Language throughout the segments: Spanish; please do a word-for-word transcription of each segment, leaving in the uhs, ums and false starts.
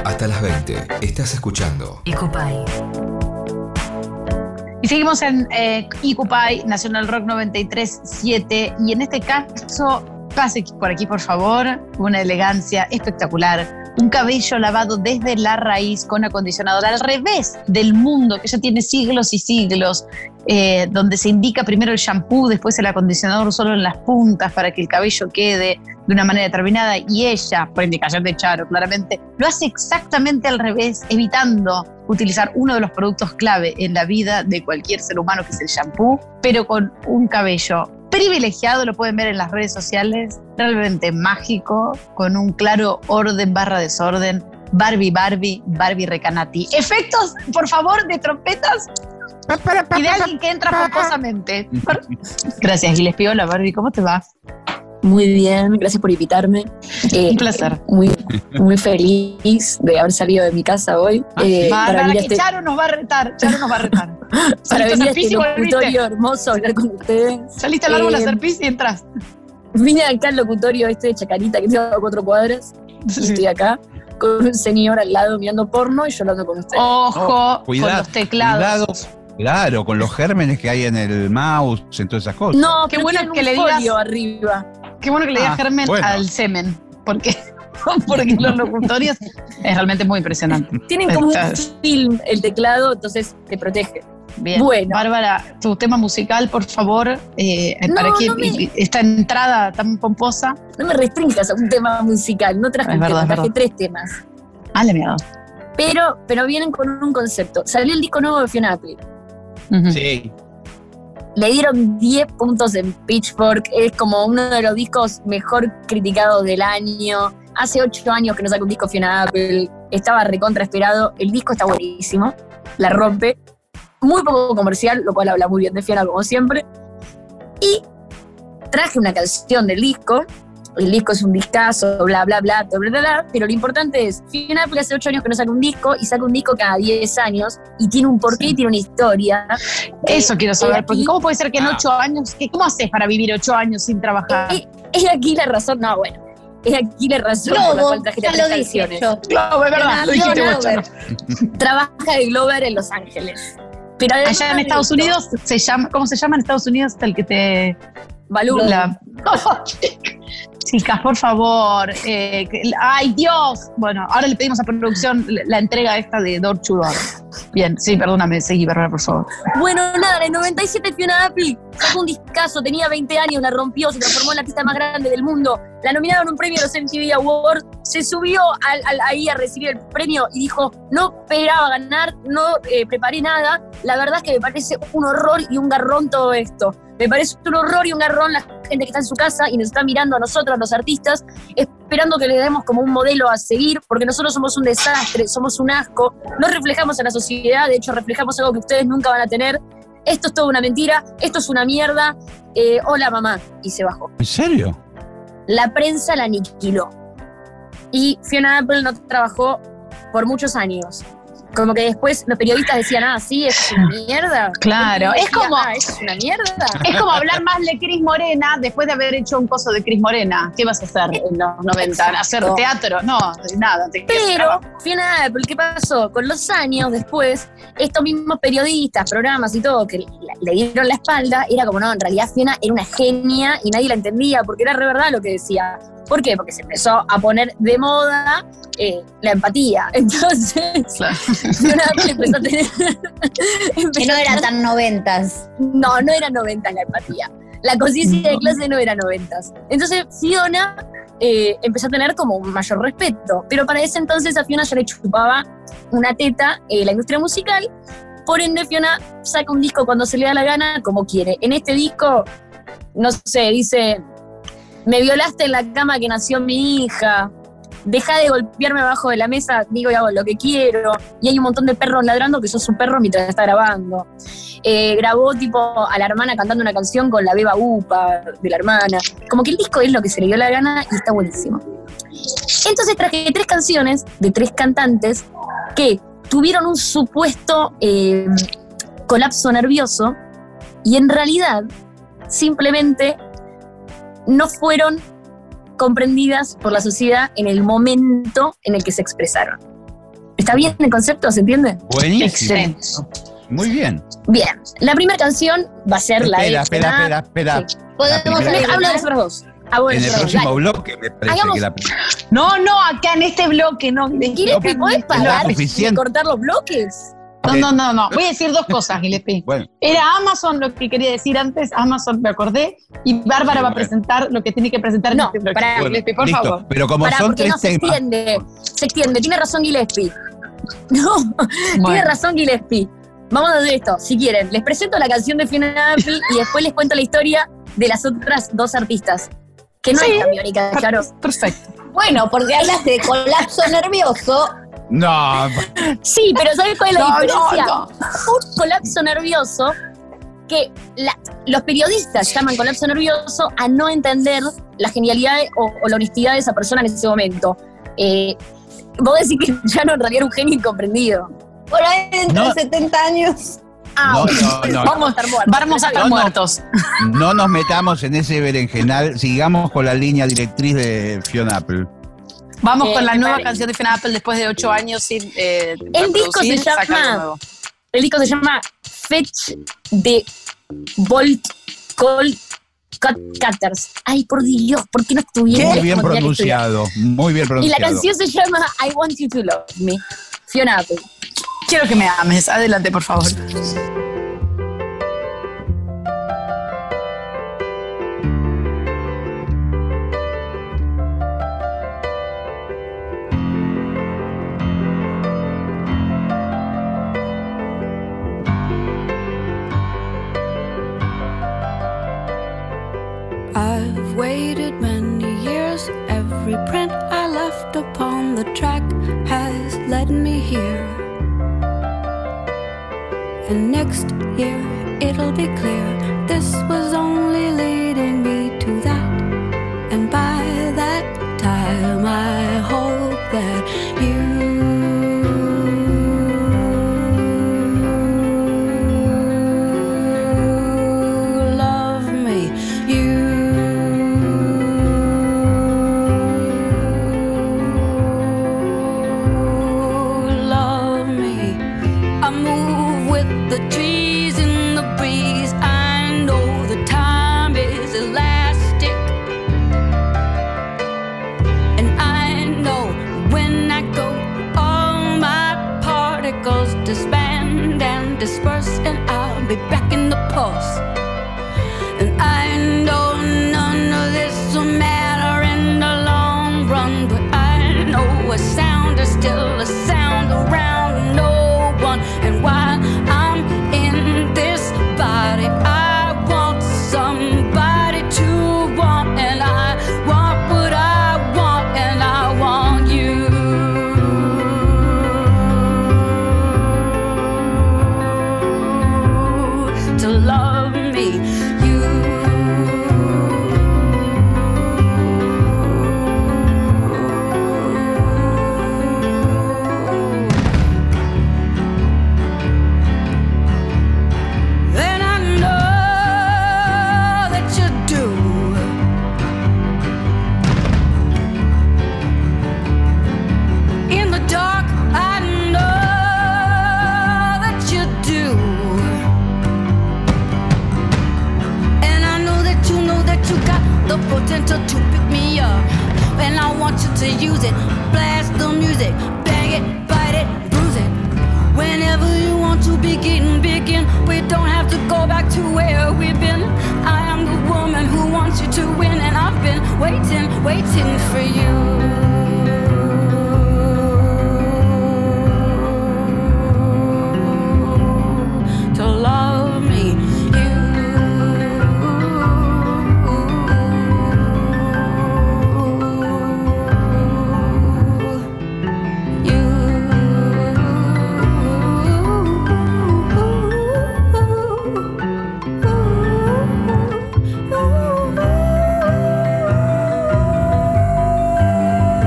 Hasta las veinte. Estás escuchando Icupay. Y seguimos en eh, Icupay, Nacional Rock noventa y tres punto siete. Y en este caso, pase por aquí, por favor. Una elegancia espectacular. Un cabello lavado desde la raíz con acondicionador al revés del mundo, que ya tiene siglos y siglos, eh, donde se indica primero el shampoo, después el acondicionador solo en las puntas para que el cabello quede de una manera determinada. Y ella, por indicación de Charo, claramente, lo hace exactamente al revés, evitando utilizar uno de los productos clave en la vida de cualquier ser humano, que es el shampoo, pero con un cabello privilegiado, lo pueden ver en las redes sociales, realmente mágico, con un claro orden barra desorden. Barbie, Barbie, Barbie Recanati. Efectos, por favor, de trompetas y de alguien que entra pomposamente. Gracias, Giles Piola. Barbie, ¿cómo te va? Muy bien, gracias por invitarme. Eh, Un placer. Muy, muy feliz de haber salido de mi casa hoy. Eh, Va, para para venir que a este, Charo nos va a retar. Charo nos va a retar. para venir a este físico, locutorio hermoso a hablar con ustedes. Saliste al árbol a Eh, hacer pis y entras. Vine acá al locutorio este de Chacarita, que tengo a cuatro cuadras, y Sí. estoy acá con un señor al lado mirando porno y yo hablando con ustedes. Ojo, Oh, con cuidado, los teclados. cuidado. Claro, con los gérmenes que hay en el mouse, en todas esas cosas. No, Qué pero bueno tienen que un le digas- folio arriba. Qué bueno que le digas Ah, germen bueno. al semen, porque, porque los locutorios es realmente muy impresionante. Tienen como un Estás- film el teclado, entonces te protege. Bien. Bueno. Bárbara, tu tema musical, por favor, eh, No, para que no me- esta entrada tan pomposa. No me restringas a un tema musical, no traje Es un verdad, tema, es traje verdad. tres temas. Ah, la mierda. Pero, pero vienen con un concepto. Salió el disco nuevo de Fiona Apple. Ujú. Sí. Le dieron diez puntos en Pitchfork. Es como uno de los discos mejor criticados del año. Hace ocho años que no saca un disco Fiona Apple. Estaba recontra esperado. El disco está buenísimo. La rompe. Muy poco comercial, lo cual habla muy bien de Fiona, como siempre. Y traje una canción del disco. El disco es un discazo, bla, bla, bla, bla, bla, bla. Pero lo importante es, Fiona Apple hace ocho años que no saca un disco y saca un disco cada diez años y tiene un porqué y tiene una historia. Eso Eh, quiero es saber, aquí- porque ¿cómo puede ser que en Ah. ocho años, que, ¿cómo haces para vivir ocho años sin trabajar? Es, es aquí la razón, no, bueno, es aquí la razón por la Globo, cual traje ya las lo tres dije canciones. yo. Claro, es verdad, Fiona lo dijiste vos, Glover. Charo. Trabaja de Glover en Los Ángeles. Pero además Allá en de Estados esto, Unidos, se llama, ¿cómo se llama en Estados Unidos el que te... Balú, La... Chicas, por favor. eh, que- ay, Dios. Bueno, ahora le pedimos a producción la, la entrega esta de Door to Door. Bien, sí, perdóname, seguí, Bárbara, por favor. Bueno, nada, en el noventa y siete Fiona Apple sacó un discazo, tenía veinte años, la rompió, se transformó en la artista más grande del mundo. La nominaron a un premio de los M T V Awards, se subió al, al- ahí a recibir el premio y dijo, no esperaba ganar, no eh, preparé nada. La verdad es que me parece un horror y un garrón todo esto. Me parece un horror y un garrón la gente que está en su casa y nos está mirando a nosotros, los artistas, esperando que le demos como un modelo a seguir, porque nosotros somos un desastre, somos un asco, no reflejamos a la sociedad, de hecho reflejamos algo que ustedes nunca van a tener. Esto es toda una mentira, esto es una mierda. Eh, hola mamá. Y se bajó. ¿En serio? La prensa la aniquiló. Y Fiona Apple no trabajó por muchos años. Como que después los periodistas decían, ah, sí, esto es una mierda. Claro, Y es como- ah, esto es una mierda. Es como hablar más de Cris Morena después de haber hecho un coso de Cris Morena. ¿Qué vas a hacer en los noventa? ¿Hacer Exacto. teatro? No, nada. Te quedas Pero, trabajo. Fiona Apple, ¿qué pasó? Con los años después, estos mismos periodistas, programas y todo, que le, le dieron la espalda, era como, no, en realidad Fiona era una genia y nadie la entendía, porque era re verdad lo que decía. ¿Por qué? Porque se empezó a poner de moda eh, la empatía. Entonces, Claro. Fiona Apple empezó a tener... empezó Que no a era tener- tan noventas. No, no era noventas la empatía. La conciencia de clase no era noventas. Entonces Fiona eh, empezó a tener como un mayor respeto. Pero para ese entonces a Fiona ya le chupaba una teta eh, la industria musical. Por ende, Fiona saca un disco cuando se le da la gana, como quiere. En este disco, no sé, dice, me violaste en la cama que nació mi hija, deja de golpearme abajo de la mesa, digo y hago lo que quiero. Y hay un montón de perros ladrando que sos un perro mientras está grabando. Eh, grabó tipo a la hermana cantando una canción con la beba upa de la hermana. Como que el disco es lo que se le dio la gana y está buenísimo. Entonces traje tres canciones de tres cantantes que tuvieron un supuesto eh, colapso nervioso y en realidad simplemente no fueron comprendidas por la sociedad en el momento en el que se expresaron. ¿Está bien el concepto? ¿Se entiende? Buenísimo. Excelente. Muy bien. Bien. La primera canción va a ser la de... Espera, espera, espera, espera. Sí. Podemos primera- hacer- Habla de las otras dos. Ah, bueno, En el perdón, próximo dale. bloque me parece Hagamos- que la No, no, acá en este bloque no. Gillespie, No, ¿podés no, parar suficiente. de cortar los bloques? No, no, no, no. Voy a decir dos cosas, Gillespie. Bueno, Era Amazon lo que quería decir antes, Amazon me acordé, y Bárbara Sí, va a bueno. presentar lo que tiene que presentar en No, este bloque. pará. bueno, Gillespie, por listo. favor. Pero como Pará, son porque tres no se temas. extiende. Se extiende. Tiene razón Gillespie. No, tiene Bueno. razón Gillespie. Vamos a hacer esto, si quieren. Les presento la canción de Fiona Apple y después les cuento la historia de las otras dos artistas. Que no Sí. es cambiónica, claro. Perfecto. Bueno, porque hablaste de colapso nervioso. No, Sí, pero ¿sabes cuál es la No, no, diferencia? no. Un colapso nervioso que la- los periodistas llaman colapso nervioso a no entender la genialidad o, o la honestidad de esa persona en ese momento. Eh, vos decís que ya no en realidad era un genio incomprendido. Por ahí dentro No. de setenta años. Ah, No, bueno, no, no. vamos a estar muertos. Vamos a estar No, no. muertos. no nos metamos en ese berenjenal. Sigamos con la línea directriz de Fiona Apple. Vamos Eh, con la me nueva parece. canción de Fiona Apple después de ocho años sin eh, El disco se reproducir, saca llama- algo nuevo. El disco se llama Fetch de Bolt Cold Cut- Cutters. Ay, por Dios, ¿por qué no estudié? Muy bien Como tenía que estudiar. pronunciado. Muy bien Y la pronunciado. canción se llama I Want You to Love Me. Fiona Apple. Quiero que me ames. Adelante, por favor. I've waited many years. Every print I left upon the track has led me here. And next year it'll be clear this was only leading me to that. And by that time I hope that you love me. You love me. I move with the trees in the breeze. I know the time is elastic. And I know when I go, all my particles disband and disperse, and I'll be back in the pulse. And I know none of this will matter in the long run, but I know a sound is still a sound around no one. And while I'm in this body, I want somebody to want, and I want what I want, and I want you to love me. And I know that you do. In the dark, I know that you do. And I know that you know that you got the potential to pick me up. And I want you to use it. Blast the music, bang it, bite it, bruise it. Whenever you want to begin, begin. We don't have to go back to where we've been. I am the woman who wants you to win, and I've been waiting, waiting for you to love me. You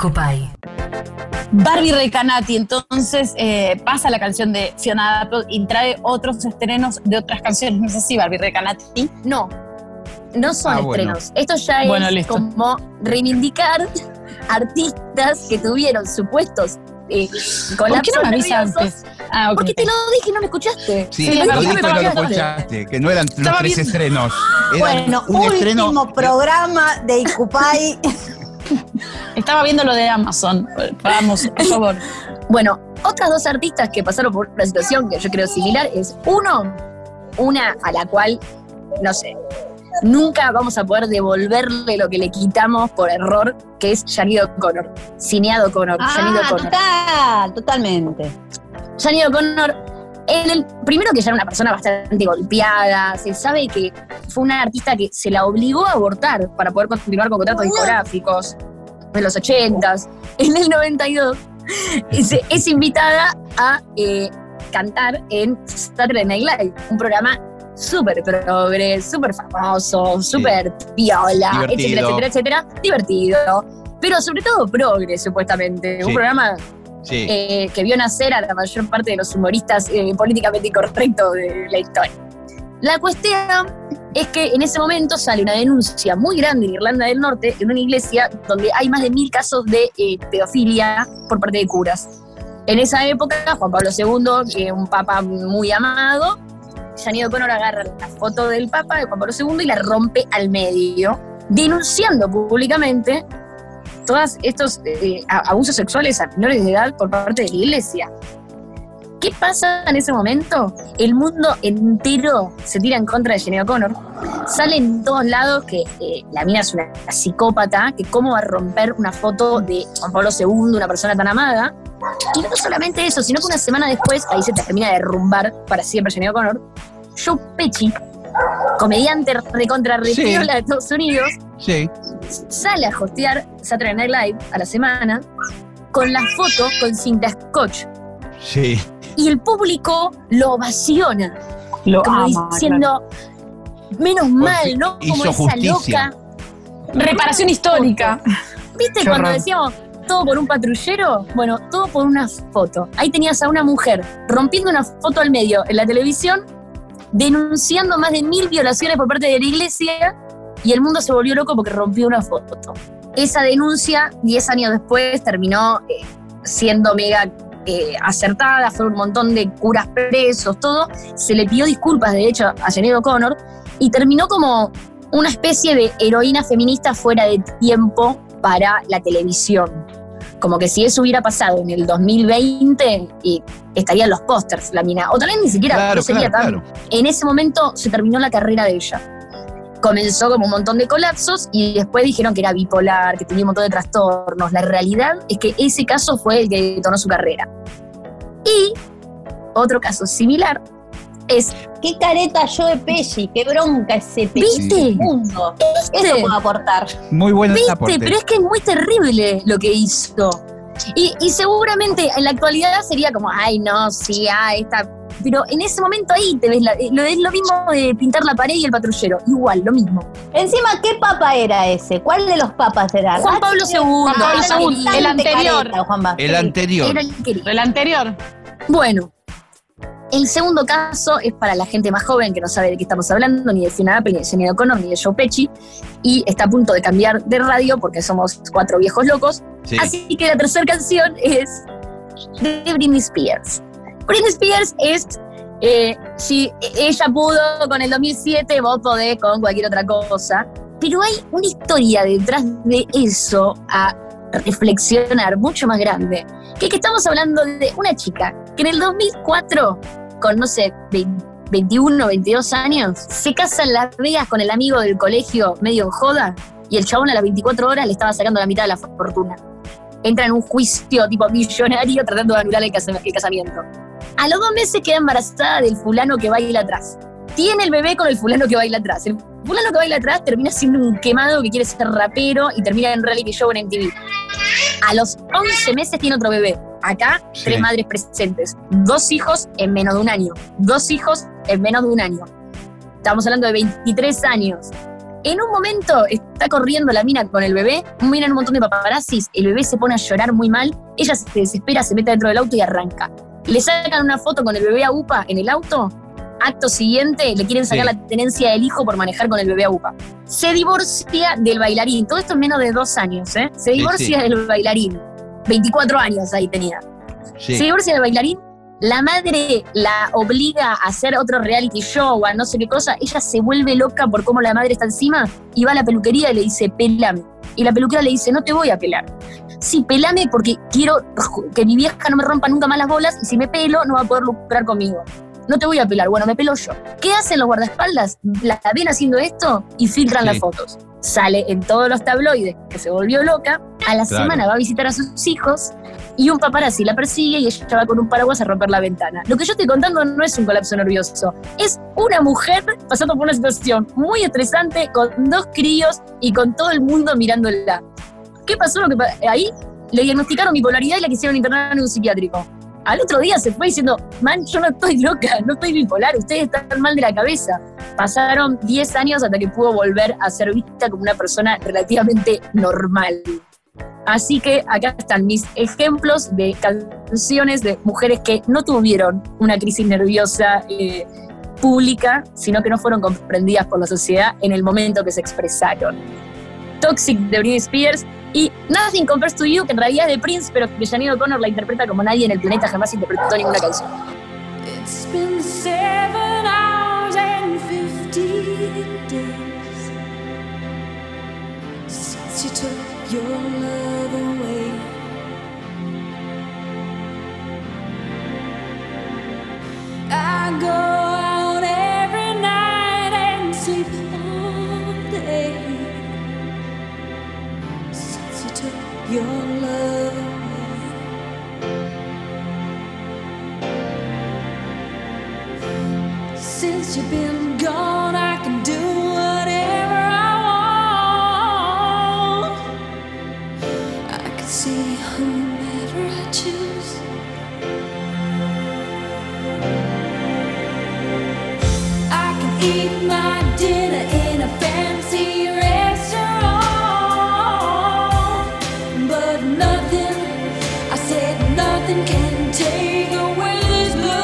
Icupay. Barbie Recanati, entonces eh, pasa la canción de Fiona Apple y trae otros estrenos de otras canciones. No sé si Barbie Recanati. No, no son Ah, bueno. estrenos. Esto ya Bueno, es listo. como reivindicar artistas que tuvieron supuestos eh, ¿Por qué colapsos no me avisas nerviosos. antes? Ah, ok. Porque te lo dije y no me escuchaste. Sí, Sí, lo perdón, dijiste y estaba no lo viendo. escuchaste, que no eran los Estaba tres viendo. estrenos. Eran Bueno, un último estreno. programa de Icupay. Estaba viendo lo de Amazon. Vamos, por favor. Bueno, otras dos artistas que pasaron por una situación que yo creo similar es, uno, una a la cual, no sé, nunca vamos a poder devolverle lo que le quitamos por error, que es Sinead O'Connor. Sinead O'Connor, Sinead Ah, O'Connor. total, totalmente. Sinead O'Connor, en el, primero que ya era una persona bastante golpeada, se sabe que fue una artista que se la obligó a abortar para poder continuar con contratos discográficos en los ochentas. En el noventa y dos es, es invitada a eh, cantar en Saturday Night Live, un programa súper progre, súper famoso, súper viola, etcétera, Divertido. etcétera, etcétera, divertido, pero sobre todo progre, supuestamente, Sí. un programa Sí. eh, que vio nacer a la mayor parte de los humoristas eh, políticamente incorrectos de la historia. La cuestión es que en ese momento sale una denuncia muy grande en Irlanda del Norte, en una iglesia donde hay más de mil casos de eh, pedofilia por parte de curas. En esa época, Juan Pablo segundo, que es un papa muy amado, Sinead O'Connor agarra la foto del papa de Juan Pablo segundo y la rompe al medio, denunciando públicamente todos estos eh, abusos sexuales a menores de edad por parte de la iglesia. ¿Qué pasa en ese momento? El mundo entero se tira en contra de Sinead O'Connor. Sale en todos lados que eh, la mina es una psicópata, que cómo va a romper una foto de Juan Pablo segundo, una persona tan amada. Y no solamente eso, sino que una semana después, ahí se termina de derrumbar para siempre Sinead O'Connor, Joe Pesci, comediante recontra repiola de Estados Unidos, Sí. sale a hostear Saturday Night Live a la semana con la foto con cinta scotch. Sí. Y el público lo ovaciona, Lo como ama, diciendo, menos mal, fin ¿no? Como hizo esa justicia. loca. claro. Reparación histórica. ¿Viste Qué cuando horror. decíamos todo por un patrullero? Bueno, todo por una foto. Ahí tenías a una mujer rompiendo una foto al medio en la televisión, denunciando más de mil violaciones por parte de la iglesia, y el mundo se volvió loco porque rompió una foto. Esa denuncia, diez años después, terminó eh, siendo mega eh, acertada, fue un montón de curas presos, todo. Se le pidió disculpas, de hecho, a Sinead O'Connor, y terminó como una especie de heroína feminista fuera de tiempo para la televisión. Como que si eso hubiera pasado en el dos mil veinte, y estarían los pósters, la mina. O tal vez ni siquiera Claro, no sería claro, tan. claro. En ese momento se terminó la carrera de ella. Comenzó como un montón de colapsos y después dijeron que era bipolar, que tenía un montón de trastornos. La realidad es que ese caso fue el que detonó su carrera. Y otro caso similar es, Qué careta Joe Pesci, qué bronca ese Pesci. ¿viste? Mundo. ¿Viste? Eso puedo aportar. Muy buen ¿Viste? aporte. Pero es que es muy terrible lo que hizo. Y, y seguramente en la actualidad sería como, ay, no, sí, ah, esta. Pero en ese momento ahí te ves, la, lo, es lo mismo de pintar la pared y el patrullero. Igual, lo mismo. Encima, ¿qué papa era ese? ¿Cuál de los papas era? Juan Pablo segundo, Ah, el segundo, bastante el anterior. careta, Juanma. El Sí. anterior. Era el querido. El anterior. Bueno, el segundo caso es para la gente más joven que no sabe de qué estamos hablando, ni de Fiona Apple, ni de Sinead O'Connor, ni de Joe Pesci, y está a punto de cambiar de radio porque somos cuatro viejos locos. Sí. Así que la tercera canción es de Britney Spears. Britney Spears es, eh, si ella pudo con el dos mil siete, vos podés con cualquier otra cosa. Pero hay una historia detrás de eso a reflexionar mucho más grande. Que, que estamos hablando de una chica que en el dos mil cuatro, con no sé, veintiuno, veintidós años, se casa en Las Vegas con el amigo del colegio medio en joda, y el chabón a las veinticuatro horas le estaba sacando la mitad de la fortuna. Entra en un juicio tipo millonario tratando de anular el, cas- el casamiento. A los dos meses queda embarazada del fulano que baila atrás. Tiene el bebé con el fulano que baila atrás. El fulano que baila atrás termina siendo un quemado que quiere ser rapero y termina en reality show en M T V. A los once meses tiene otro bebé. Acá, Sí. tres madres presentes. Dos hijos en menos de un año. Dos hijos en menos de un año. Estamos hablando de veintitrés años. En un momento está corriendo la mina con el bebé, miran un montón de paparazzis, el bebé se pone a llorar muy mal, ella se desespera, se mete dentro del auto y arranca. Le sacan una foto con el bebé a UPA en el auto, acto siguiente le quieren sacar sí. la tenencia del hijo por manejar con el bebé a UPA. Se divorcia del bailarín, todo esto en menos de dos años, ¿eh? Se divorcia sí, sí. del bailarín, veinticuatro años ahí tenía. Sí. Se divorcia del bailarín, la madre la obliga a hacer otro reality show, a no sé qué cosa, ella se vuelve loca por cómo la madre está encima y va a la peluquería y le dice, pelame. Y la peluquera le dice, no te voy a pelar. Sí, pelame porque quiero que mi vieja no me rompa nunca más las bolas y si me pelo no va a poder lucrar conmigo. No te voy a pelar, bueno, me pelo yo. ¿Qué hacen los guardaespaldas? La ven haciendo esto y filtran sí. las fotos. Sale en todos los tabloides que se volvió loca, a la claro. semana va a visitar a sus hijos y un paparazzi la persigue y ella va con un paraguas a romper la ventana. Lo que yo estoy contando no es un colapso nervioso, es una mujer pasando por una situación muy estresante con dos críos y con todo el mundo mirándola. ¿Qué pasó? Lo que ahí le diagnosticaron bipolaridad y la quisieron internar en un psiquiátrico. Al otro día se fue diciendo, man, yo no estoy loca, no estoy bipolar, ustedes están mal de la cabeza. Pasaron diez años hasta que pudo volver a ser vista como una persona relativamente normal. Así que acá están mis ejemplos de canciones de mujeres que no tuvieron una crisis nerviosa eh, pública, sino que no fueron comprendidas por la sociedad en el momento que se expresaron. Toxic de Britney Spears y Nothing Compares to You, que en realidad es de Prince, pero que Sinead O'Connor la interpreta como nadie en el planeta jamás interpretó ninguna canción. It's been seven hours and fifty days since you took your love away. I go out every night and sleep all day since you took your love away. Since you've been gone, I can do whatever I want. I can see whomever I choose. I can eat my dinner in a fancy restaurant, but nothing, I said nothing can take away this blues.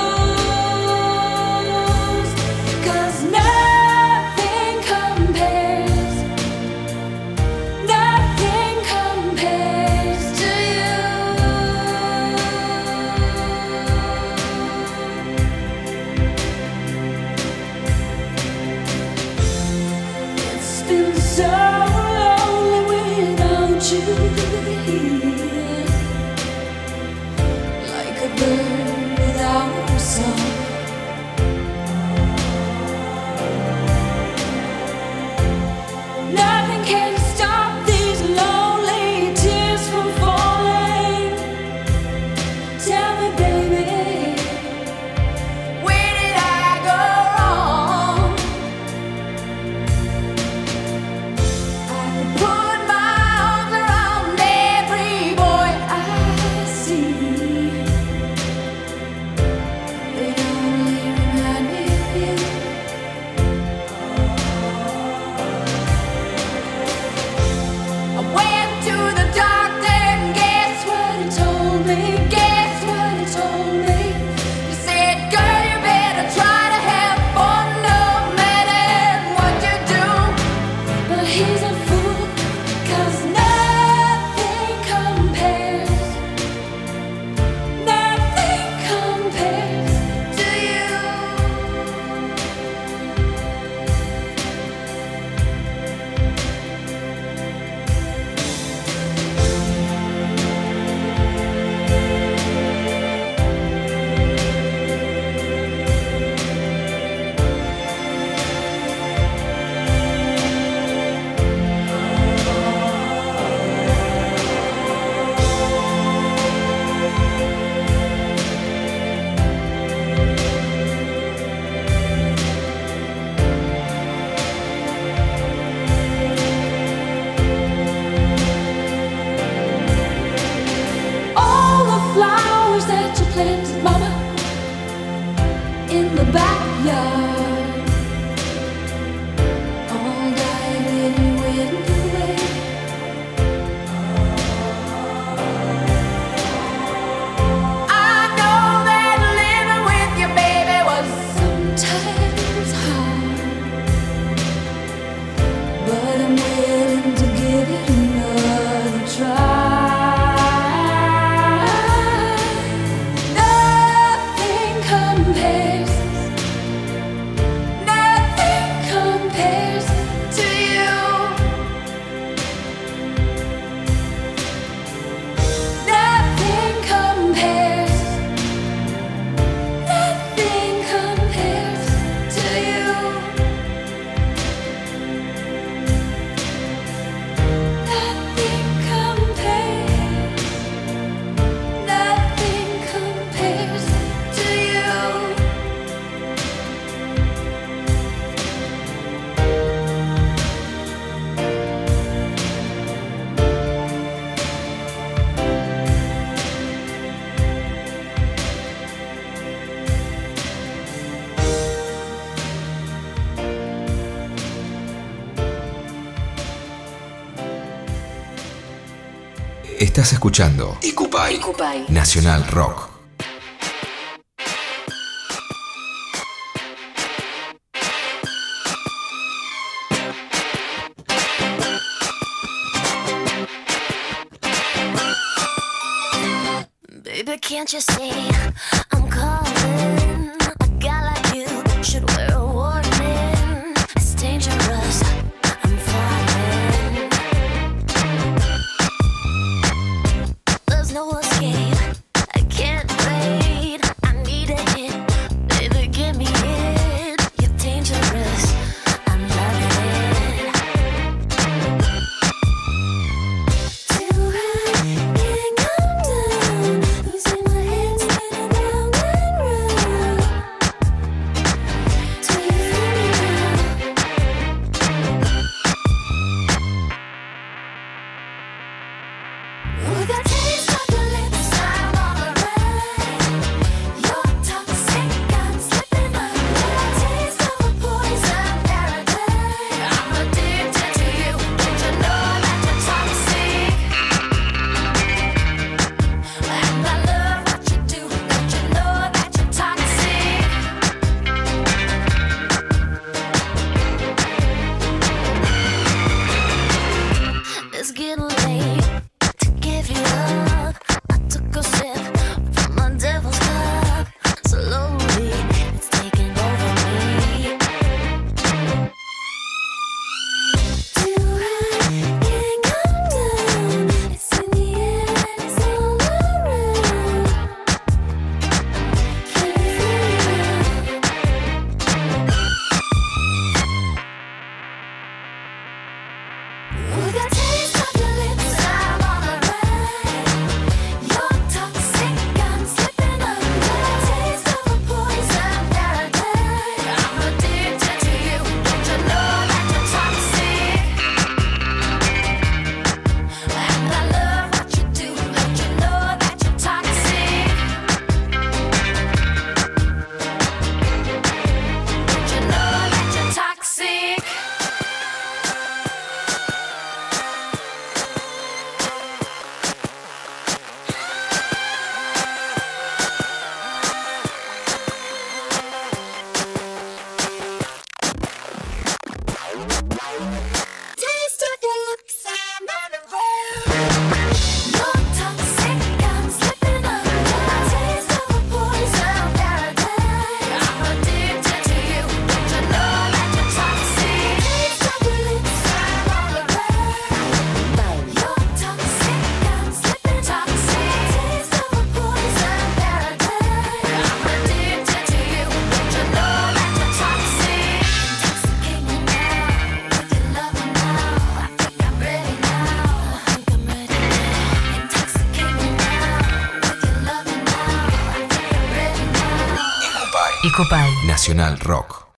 Estás escuchando Icupay, Icupay. Nacional Rock. Baby, can't you see I'm calling? A guy like you should wear a warning. It's dangerous, I'm falling. There's no escape, I can't wait. I need a hit, baby, give me it. You're dangerous, I'm loving it. Too high, can't come down. Losing my head, spinning round and round. Do you feel me now? With a taste of your lips, I'm on a ride. You're toxic, I'm slipping under. A taste of a poison paradise. I'm addicted to you. Don't you know that you're toxic? And I love what you do. Don't you know that you're toxic? It's getting late to give you up. I took a sip from my devil's cup. Slowly, it's taking over me. Too high, can't come down. It's in the air and it's all around. Can you feel it now? With a taste of your lips, I'm on a ride. You're toxic, I'm slipping under. A taste of a poison paradise. I'm addicted to you. Don't you know that you're toxic? And I love what you do. Don't you know that you're toxic? Don't you know that you're toxic? Taste of your lips, I'm on a roll. You're toxic, I'm slipping under. A taste of a poison paradise. I'm addicted to you. Don't you know that you're toxic? Taste of your lips, I'm on a roll. You're toxic, I'm slipping toxic. Taste of a poison paradise. I'm addicted to you. Don't you know that you're toxic? Intoxicate me now with your loving now. I think I'm ready now. I think I'm ready now. Intoxicate me now with your loving now. I think I'm ready now. Icupay, Icupay. Nacional Rock.